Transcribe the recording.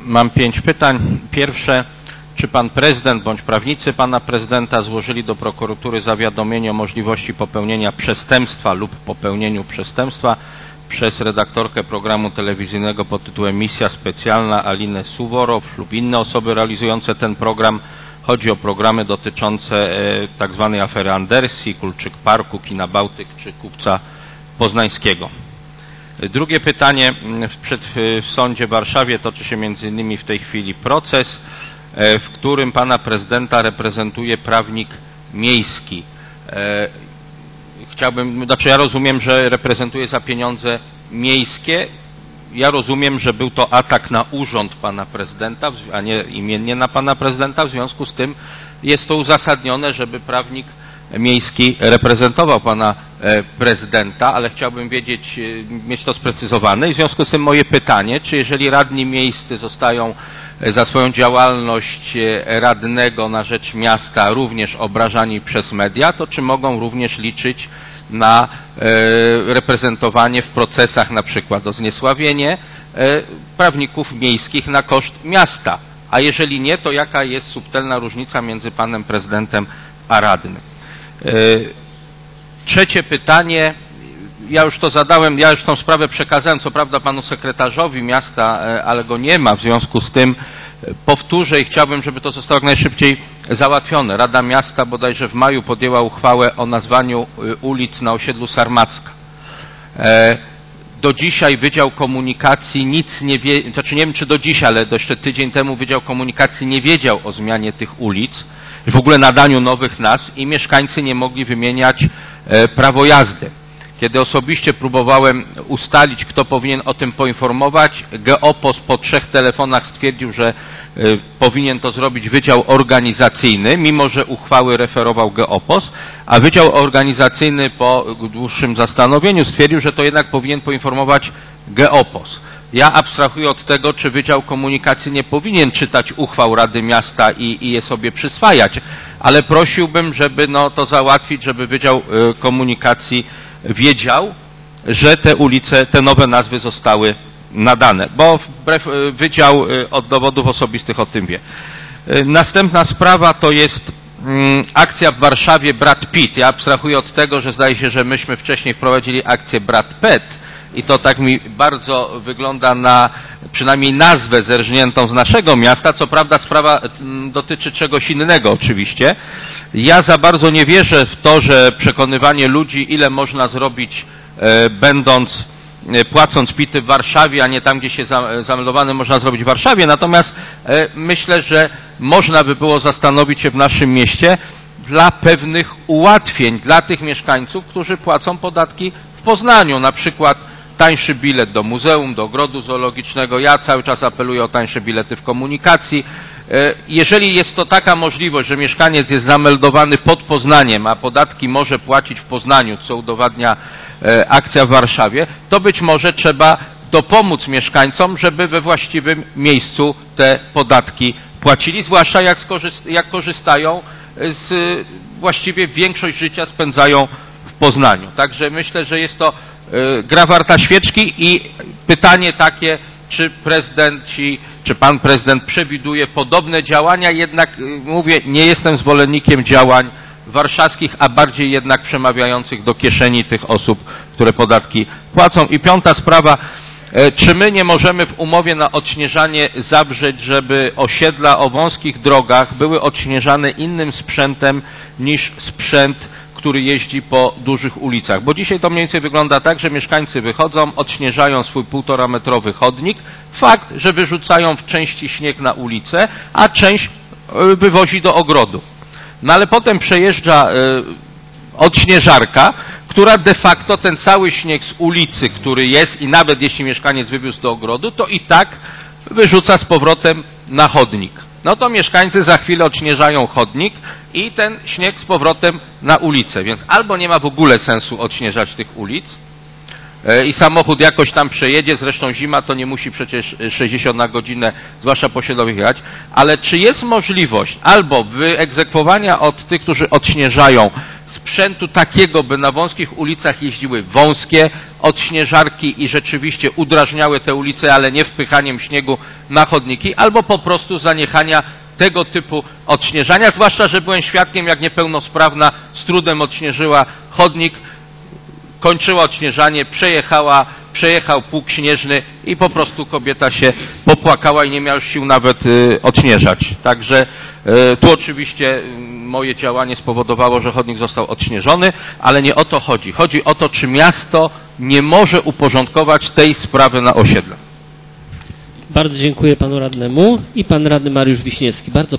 Mam 5 pytań. Pierwsze, czy pan prezydent bądź prawnicy pana prezydenta złożyli do prokuratury zawiadomienie o możliwości popełnienia przestępstwa lub popełnieniu przestępstwa przez redaktorkę programu telewizyjnego pod tytułem Misja Specjalna Alinę Suworow lub inne osoby realizujące ten program? Chodzi o programy dotyczące tak zwanej afery Andersji, Kulczyk Parku, Kina Bałtyk czy Kupca Poznańskiego. Drugie pytanie. W sądzie w Warszawie toczy się między innymi w tej chwili proces, w którym pana prezydenta reprezentuje prawnik miejski. Ja rozumiem, że reprezentuje za pieniądze miejskie. Ja rozumiem, że był to atak na urząd pana prezydenta, a nie imiennie na pana prezydenta. W związku z tym jest to uzasadnione, żeby prawnik miejski reprezentował pana prezydenta, ale chciałbym mieć to sprecyzowane. I w związku z tym moje pytanie, czy jeżeli radni miejscy zostają za swoją działalność radnego na rzecz miasta również obrażani przez media, to czy mogą również liczyć na reprezentowanie w procesach na przykład o zniesławienie prawników miejskich na koszt miasta? A jeżeli nie, to jaka jest subtelna różnica między panem prezydentem a radnym? Trzecie pytanie. Ja już to zadałem, ja już tą sprawę przekazałem, co prawda panu sekretarzowi miasta, ale go nie ma, w związku z tym powtórzę i chciałbym, żeby to zostało jak najszybciej załatwione. Rada Miasta bodajże w maju podjęła uchwałę o nazwaniu ulic na osiedlu Sarmacka. Do dzisiaj Wydział Komunikacji nic nie wie, znaczy nie wiem czy do dzisiaj, ale jeszcze tydzień temu Wydział Komunikacji nie wiedział o zmianie tych ulic, w ogóle nadaniu nowych nazw i mieszkańcy nie mogli wymieniać prawo jazdy. Kiedy osobiście próbowałem ustalić, kto powinien o tym poinformować, Geopos po 3 telefonach stwierdził, że powinien to zrobić Wydział Organizacyjny, mimo że uchwały referował Geopos, a Wydział Organizacyjny po dłuższym zastanowieniu stwierdził, że to jednak powinien poinformować Geopos. Ja abstrahuję od tego, czy Wydział Komunikacji nie powinien czytać uchwał Rady Miasta i je sobie przyswajać, ale prosiłbym, żeby to załatwić, żeby Wydział Komunikacji wiedział, że te ulice, te nowe nazwy zostały nadane, bo wbrew Wydział od Dowodów Osobistych o tym wie. Następna sprawa to jest akcja w Warszawie Brat Pitt. Ja abstrahuję od tego, że zdaje się, że myśmy wcześniej wprowadzili akcję Brat Pet i to tak mi bardzo wygląda na przynajmniej nazwę zerżniętą z naszego miasta. Co prawda sprawa dotyczy czegoś innego oczywiście. Ja za bardzo nie wierzę w to, że przekonywanie ludzi, ile można zrobić płacąc pity w Warszawie, a nie tam, gdzie się zameldowany można zrobić w Warszawie. Natomiast myślę, że można by było zastanowić się w naszym mieście dla pewnych ułatwień dla tych mieszkańców, którzy płacą podatki w Poznaniu. Na przykład tańszy bilet do muzeum, do ogrodu zoologicznego. Ja cały czas apeluję o tańsze bilety w komunikacji. Jeżeli jest to taka możliwość, że mieszkaniec jest zameldowany pod Poznaniem, a podatki może płacić w Poznaniu, co udowadnia akcja w Warszawie, to być może trzeba dopomóc mieszkańcom, żeby we właściwym miejscu te podatki płacili, zwłaszcza jak korzystają właściwie większość życia spędzają w Poznaniu. Także myślę, że jest to gra warta świeczki i pytanie takie, czy pan prezydent przewiduje podobne działania, jednak mówię, nie jestem zwolennikiem działań warszawskich, a bardziej jednak przemawiających do kieszeni tych osób, które podatki płacą. I piąta sprawa, czy my nie możemy w umowie na odśnieżanie zawrzeć, żeby osiedla o wąskich drogach były odśnieżane innym sprzętem niż sprzęt, który jeździ po dużych ulicach? Bo dzisiaj to mniej więcej wygląda tak, że mieszkańcy wychodzą, odśnieżają swój 1,5-metrowy chodnik. Fakt, że wyrzucają w części śnieg na ulicę, a część wywozi do ogrodu. No ale potem przejeżdża odśnieżarka, która de facto ten cały śnieg z ulicy, który jest i nawet jeśli mieszkaniec wywiózł do ogrodu, to i tak wyrzuca z powrotem na chodnik. No to mieszkańcy za chwilę odśnieżają chodnik i ten śnieg z powrotem na ulicę. Więc albo nie ma w ogóle sensu odśnieżać tych ulic i samochód jakoś tam przejedzie, zresztą zima to nie musi przecież 60 na godzinę, zwłaszcza po osiedlowych jechać, ale czy jest możliwość albo wyegzekwowania od tych, którzy odśnieżają sprzętu takiego, by na wąskich ulicach jeździły wąskie odśnieżarki i rzeczywiście udrażniały te ulice, ale nie wpychaniem śniegu na chodniki, albo po prostu zaniechania tego typu odśnieżania, zwłaszcza, że byłem świadkiem, jak niepełnosprawna z trudem odśnieżyła chodnik, kończyła odśnieżanie, przejechał pług śnieżny i po prostu kobieta się popłakała i nie miała sił nawet odśnieżać. Także tu oczywiście moje działanie spowodowało, że chodnik został odśnieżony, ale nie o to chodzi. Chodzi o to, czy miasto nie może uporządkować tej sprawy na osiedle. Bardzo dziękuję panu radnemu i pan radny Mariusz Wiśniewski. Bardzo